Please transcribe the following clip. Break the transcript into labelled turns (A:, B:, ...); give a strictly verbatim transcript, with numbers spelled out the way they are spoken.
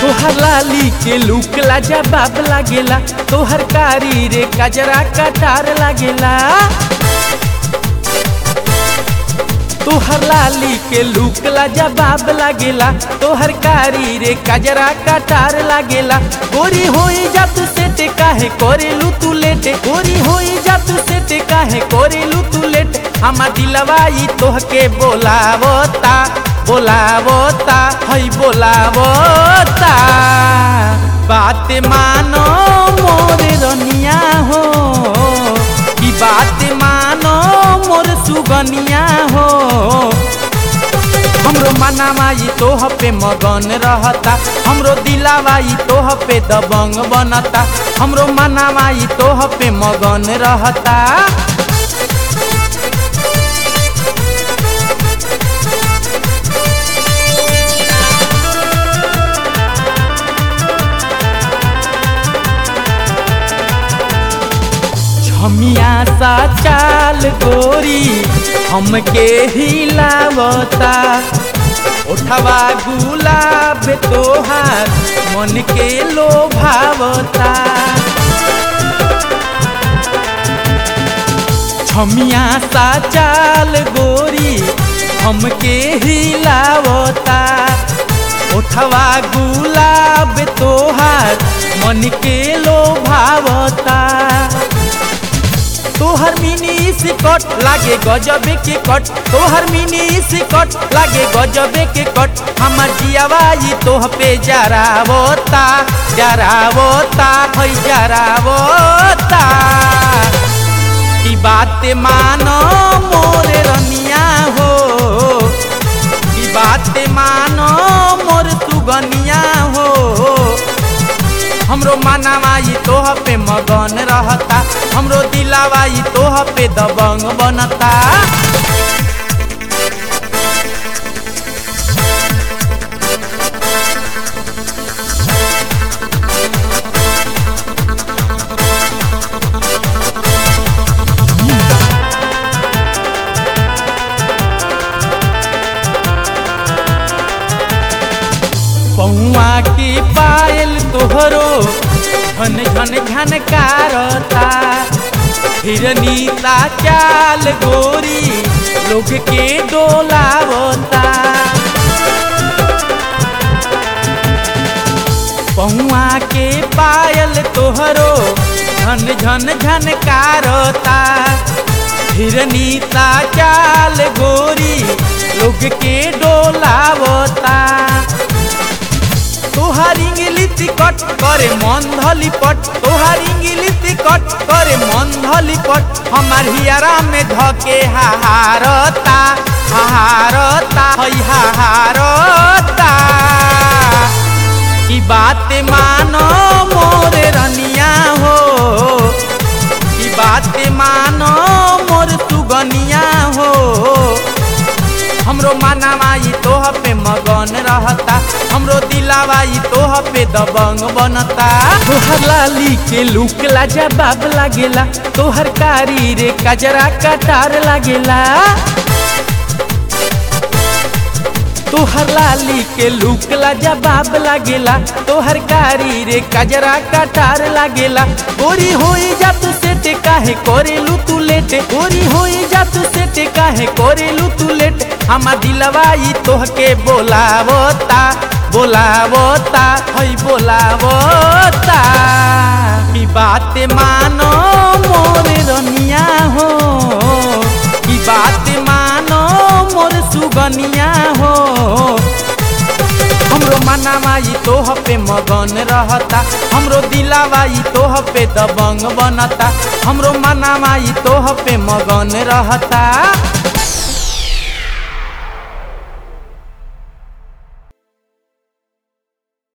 A: तोहर लाली के लुक लाजवाब लागेला, तोहर कारी रे कजरा कटार लागेला। तोहर लाली के लुक लाजवाब लागेला, तोहर कारी रे कजरा कटार लागेला। गोरी होई जा तू सेटे काहे कोरेलू तू लेटे, गोरी होई जा तू सेटे काहे कोरेलू तू लेटे। हमा दिलवा ई तोहके बोलावता बोलावता हई बोलावता। बात मानो मोरे रनिया हो, की बात मानो मोर सुगनिया हो। हमरो मनावा ई तोह पे मगन रहता, हमरो दिलावा ई तोह पे दबंग बनता। हमरो मनावा ई तोह पे मगन रहता। हमिया सा चाल गोरी हमके हिलावता, उठवा गुलाब तोहार मन के लोभावता। हमिया सा चाल गोरी हमके हिलावता, उठवा गुलाब तोहार मन के लोभावता। तोहर मिनी सिकट लागे गजबे के कट, तोहर मिनी सिकट लागे गजबे के कट। हमार जियावा ई तोह पे जरावता जरावता हई जरावता। की बात मानो मोरे रनिया हो, की बात मानो मोर सुगनिया हो। हमरो मनावा ई तोह पे मगन रहता, हमरो दिलावा ई तोह पे दबंग बनता। पौआ की पायल तोहरो झन झन झनकारता, हिरनी ता चाल गोरी लोग के डोलावता। पौआ के पायल तोहरो झन झन झनकारता, हिरनी ता चाल गोरी लोग के डोलावता। तोहार इंग्लिश कट करे मन धली पट, तोहार इंग्लिश कट करे मन धली पट। हमार हियारा में धके हाहारता हाहारता हई हाहारता। की बात मानो मोरे रनिया हो, की बात मानो मोर सुगनिया हो। हमरो मनावा ई तोह पे मगन रहता, हमरो दिलावा ई तोह पे दबंग बनता। तोहर लाली के लुक लाजवाब लागेला, तोहर कारी रे कजरा कटार लागेला। तोहर लाली के लुक लाजवाब लागेला, तोहर कारी रे कजरा कटार लागेला। गोरी होई जा तू सेटे काहे कोरेलू तू लेटे, गोरी होई जा तू सेटे काहे कोरेलू तू लेटे। हमा दिलवा ई तोहके बोलावता बोलावता हई बोलावता। की बात मानो मोरे रनिया हो, की बात मानो मोर सुगनिया हो। हमरो मनावा ई तोह पे मगन रहता, हमरो दिलावा ई तोह पे दबंग बनता। हमरो मनावा ई तोह पे मगन रहता।